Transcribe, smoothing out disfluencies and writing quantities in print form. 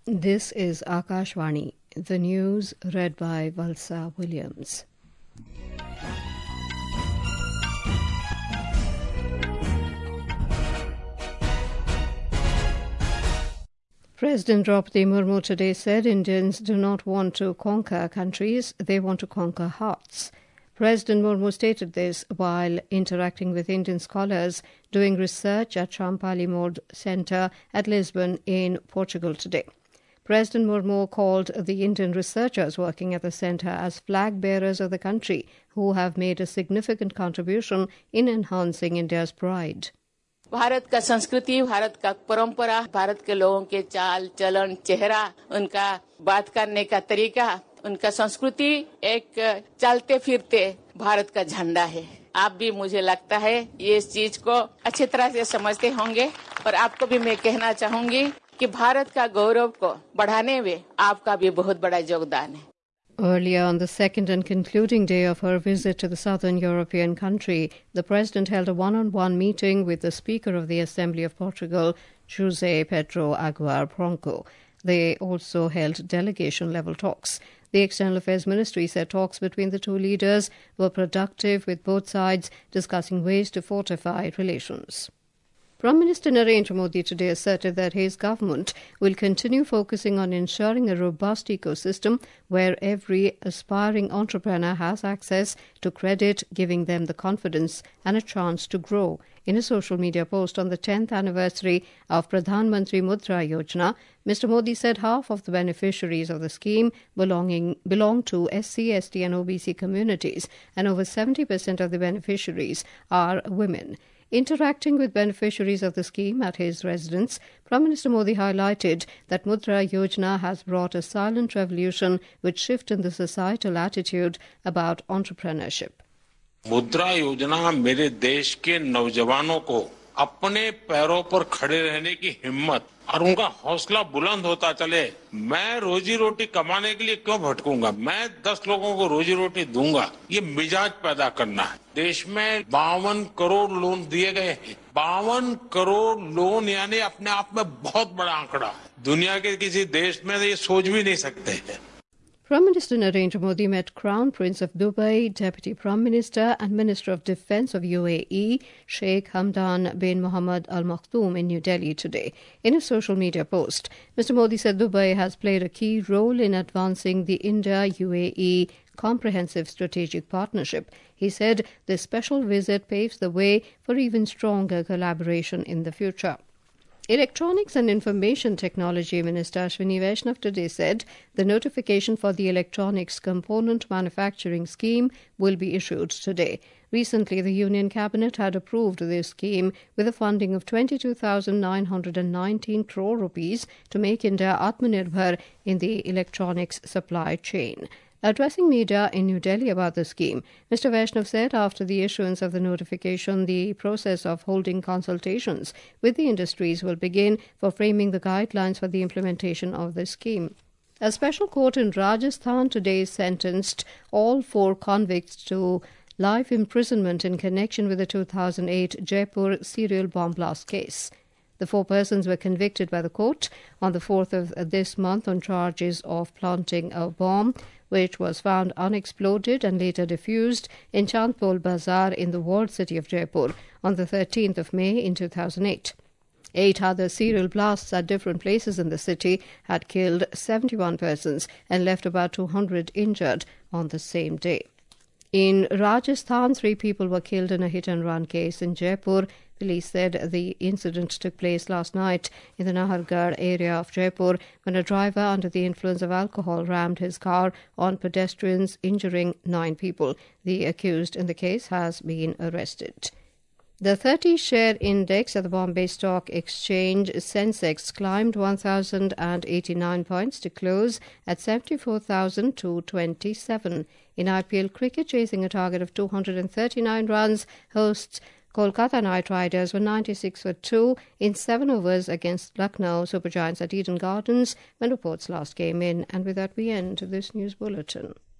This is Akashvani, the news read by Valsa Williams. President Draupadi Murmu today said Indians do not want to conquer countries, they want to conquer hearts. President Murmu stated this while interacting with Indian scholars doing research at Champali Mode Centre at Lisbon in Portugal today. President Murmu called the Indian researchers working at the centre as flag bearers of the country who have made a significant contribution in enhancing India's pride. Bharat का संस्कृति, भारत का परंपरा, भारत के लोगों के चाल चलन, चेहरा, उनका बात करने का तरीका, उनका संस्कृति एक चलते फिरते भारत का झंडा है। आप भी मुझे लगता है ये इस चीज को अच्छी तरह से समझते होंगे और आपको भी मैं कहना चाहूंगी कि भारत का गौरव को बढ़ाने में आपका भी बहुत बड़ा योगदान है। Earlier on the second and concluding day of her visit to the southern European country, the President held a one-on-one meeting with the Speaker of the Assembly of Portugal, José Pedro Aguiar Branco. They also held delegation-level talks. The External Affairs Ministry said talks between the two leaders were productive, with both sides discussing ways to fortify relations. Prime Minister Narendra Modi today asserted that his government will continue focusing on ensuring a robust ecosystem where every aspiring entrepreneur has access to credit, giving them the confidence and a chance to grow. In a social media post on the 10th anniversary of Pradhan Mantri Mudra Yojana, Mr. Modi said half of the beneficiaries of the scheme belong to SC, ST and OBC communities, and over 70% of the beneficiaries are women. Interacting with beneficiaries of the scheme at his residence, Prime Minister Modi highlighted that Mudra Yojana has brought a silent revolution with shift in the societal attitude about entrepreneurship. मुद्रा योजना मेरे देश के नौजवानों को अपने पैरों पर खड़े रहने की हिम्मत और उनका हौसला बुलंद होता चले। मैं रोजी रोटी कमाने के लिए क्यों भटकूंगा, मैं 10 लोगों को रोजी रोटी दूंगा, ये मिजाज पैदा करना है। देश में 52 करोड़ लोन दिए गए हैं। 52 करोड़ लोन यानी अपने आप में बहुत बड़ा आंकड़ा है। दुनिया के किसी देश में ये सोच भी नहीं सकते हैं। Prime Minister Narendra Modi met Crown Prince of Dubai, Deputy Prime Minister and Minister of Defence of UAE, Sheikh Hamdan bin Mohammed Al Maktoum in New Delhi today. In a social media post, Mr. Modi said Dubai has played a key role in advancing the India-UAE comprehensive strategic partnership. He said this special visit paves the way for even stronger collaboration in the future. Electronics and Information Technology Minister Ashwini Vaishnav today said the notification for the Electronics Component Manufacturing Scheme will be issued today. Recently, the Union Cabinet had approved this scheme with a funding of 22,919 crore rupees to make India Atmanirbhar in the electronics supply chain. Addressing media in New Delhi about the scheme, Mr. Vaishnav said after the issuance of the notification, the process of holding consultations with the industries will begin for framing the guidelines for the implementation of the scheme. A special court in Rajasthan today sentenced all 4 convicts to life imprisonment in connection with the 2008 Jaipur serial bomb blast case. The 4 persons were convicted by the court on the 4th of this month on charges of planting a bomb, which was found unexploded and later defused in Chandpol Bazaar in the walled city of Jaipur on the 13th of May in 2008. 8 other serial blasts at different places in the city had killed 71 persons and left about 200 injured on the same day. In Rajasthan, 3 people were killed in a hit-and-run case in Jaipur. Police said the incident took place last night in the Nahargarh area of Jaipur when a driver under the influence of alcohol rammed his car on pedestrians, injuring 9 people. The accused in the case has been arrested. The 30-share index at the Bombay Stock Exchange, Sensex, climbed 1,089 points to close at 74,227. In IPL cricket, chasing a target of 239 runs, hosts Kolkata Knight Riders were 96 for 2 in 7 overs against Lucknow Super Giants at Eden Gardens when reports last came in. And with that, we end this news bulletin.